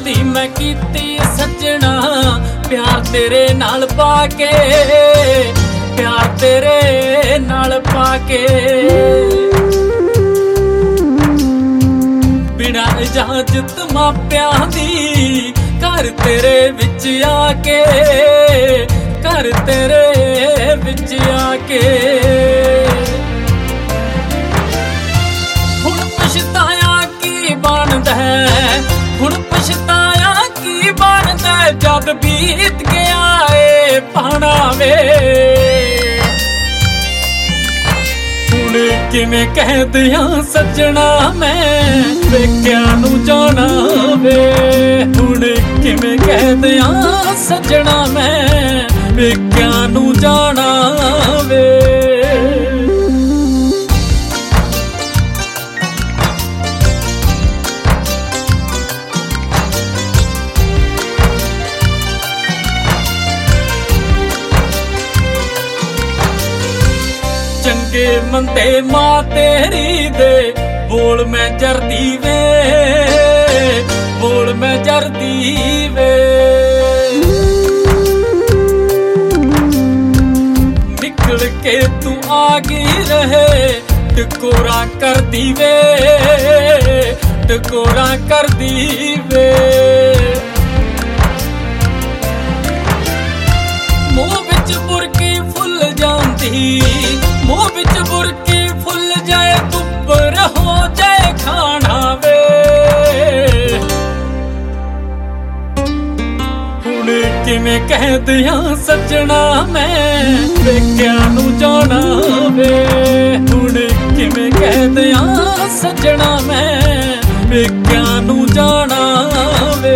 ਦੀ ਮੈਂ ਕੀਤੀ ਸੱਜਣਾ ਪਿਆਰ ਤੇਰੇ ਨਾਲ ਪਾ ਕੇ, ਪਿਆਰ ਤੇਰੇ ਨਾਲ ਪਾ ਕੇ। ਬਿਨਾਂ ਇਜਾਜ਼ਤ ਮਾਪਿਆਂ ਦੀ ਘਰ ਤੇਰੇ ਵਿੱਚ ਆ ਕੇ, ਘਰ ਤੇਰੇ ਵਿੱਚ ਆ ਕੇ। ਹੁਣ ਪਛਤਾਇਆ ਕੀ ਬਣਦਾ, ਹੁਣ ਪਛਤਾਇਆ ਕੀ ਬਣਦਾ ਜਦ ਬੀਤ ਗਿਆ ਏ ਪਾਣਾ ਵੇ। ਹੁਣ ਕਿਵੇਂ ਕਹਿ ਦਿਆਂ ਸੱਜਣਾ ਮੈਂ ਪੇਕਿਆਂ ਨੂੰ ਜਾਣਾ ਵੇ। ਹੁਣ ਕਿਵੇਂ ਕਹਿ ਦਿਆਂ ਸੱਜਣਾ ਮੈਂ ਪੇਕਿਆਂ ਨੂੰ ਜਾਣਾ ਵੇ। ਚੰਗੇ ਮੰਦੇ ਮਾਂ ਤੇਰੀ ਦੇ ਬੋਲ ਮੈਂ ਜਰਦੀ ਵੇ, ਬੋਲ ਮੈਂ ਜਰਦੀ ਵੇ। ਨਿਕਲ ਕੇ ਤੂੰ ਆ ਗਈ ਰਹੇ ਟਕੋਰਾ ਕਰਦੀ ਵੇ, ਟਕੋਰਾ ਕਰਦੀ ਵੇ। ਮੂੰਹ ਵਿੱਚ ਬੁਰਕੀ ਫੁੱਲ ਜਾਂਦੀ, ਮੂੰਹ ਵਿੱਚ ਬੁਰਕੀ ਫੁੱਲ ਜਾਏ ਧੁੱਪਰ ਹੋ ਜਾਏ ਖਾਣਾ ਵੇ। ਹੁਣ ਕਿਵੇਂ ਕਹਿ ਦਿਆਂ ਸੱਜਣਾ ਮੈਂ ਪੇਕਿਆਂ ਨੂੰ ਜਾਣਾ ਵੇ। ਹੁਣ ਕਿਵੇਂ ਕਹਿ ਦਿਆਂ ਸੱਜਣਾ ਮੈਂ ਪੇਕਿਆਂ ਨੂੰ ਜਾਣਾ ਵੇ।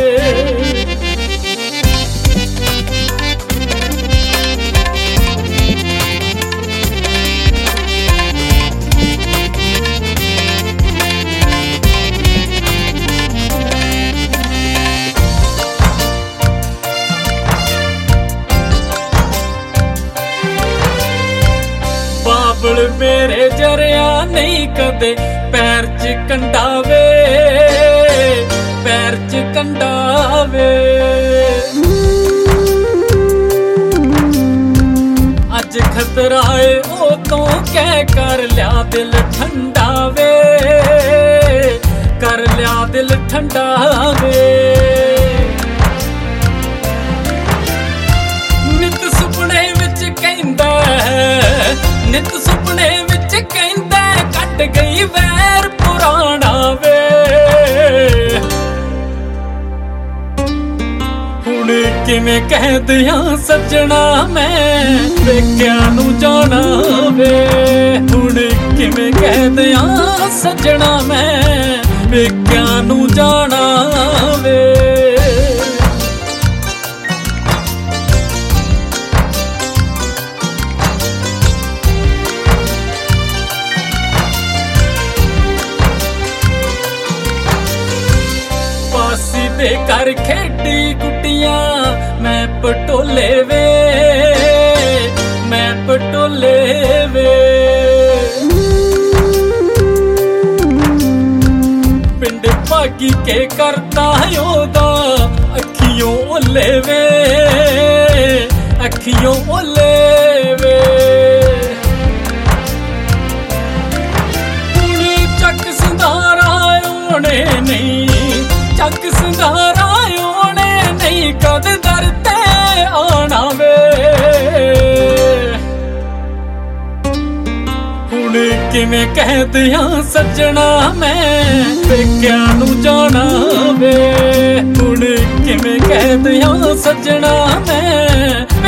ਬਾਬਲ ਮੇਰੇ ਜਰਿਆ ਨਹੀਂ ਕਦੇ ਪੈਰ 'ਚ ਕੰਡਾ ਵੇ, ਪੈਰ 'ਚ ਕੰਡਾ ਵੇ। ਅੱਜ ਖਤਰਾ ਏ ਉਹ ਤੋਂ ਕਹਿ ਕਰ ਲਿਆ ਦਿਲ ਠੰਡਾ ਵੇ, ਕਰ ਲਿਆ ਦਿਲ ਠੰਡਾ ਵੇ। ਨਿਤ ਸੁਪਨੇ ਵਿੱਚ ਕਹਿੰਦਾ, ਨਿਤ ਸੁਪਨੇ ਵਿੱਚ ਕਹਿੰਦਾ ਕੱਟ ਗਈ ਵੈਰ ਪੁਰਾਣਾ ਵੇ। ਹੁਣ ਕਿਵੇਂ ਕਹਿ ਦਿਆਂ ਸੱਜਣਾ ਮੈਂ ਪੇਕਿਆਂ ਨੂੰ ਜਾਣਾ ਵੇ। ਹੁਣ ਕਿਵੇਂ ਕਹਿ ਦਿਆਂ ਸੱਜਣਾ ਮੈਂ ਪੇਕਿਆਂ ਨੂੰ ਜਾਣਾ ਵੇ। ਦੇ ਘਰ ਖੇਡੀ ਗੁੱਡੀਆਂ ਮੈਂ ਪਟੋਲੇ ਵੇ, ਮੈਂ ਪਟੋਲੇ ਵੇ। ਪਿੰਡ ਭਾਗੀ ਕੇ ਕਰਦਾ ਉਹਦਾ ਅੱਖੀਓਂ ਓਲੇ ਵੇ, ਅੱਖੀਓਂ ਓਲੇ ਵੇ। ਹੁਣ ਚੱਕ ਸੰਧਾਰਾ ਉਹਨੇ ਨਹੀਂ, ਚੱਕ ਸੰਧਾਰਾ ਉਹਨੇ ਨਹੀਂ ਕਦ ਦਰ ਤੇ ਆਉਣਾ ਵੇ। ਹੁਣ ਕਿਵੇਂ ਕਹਿ ਦਿਆਂ ਸੱਜਣਾ ਮੈਂ ਪੇਕਿਆਂ ਨੂੰ ਜਾਣਾ ਵੇ। ਹੁਣ ਕਿਵੇਂ ਕਹਿ ਦਿਆਂ ਸੱਜਣਾ ਮੈਂ